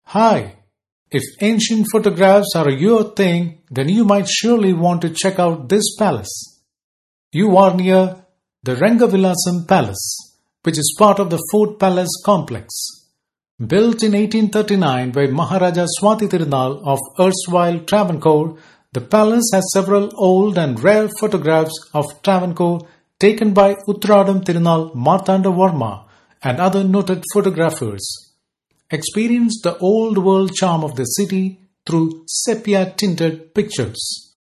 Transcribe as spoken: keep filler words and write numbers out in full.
Hi! If ancient photographs are your thing, then you might surely want to check out this palace. You are near the Rangavilasam Palace, which is part of the Fort Palace complex. Built in eighteen thirty-nine by Maharaja Swati Tirunal of erstwhile Travancore, the palace has several old and rare photographs of Travancore taken by Uttradam Tirunal Martanda Varma and other noted photographers. Experience the old world charm of the city through sepia-tinted pictures.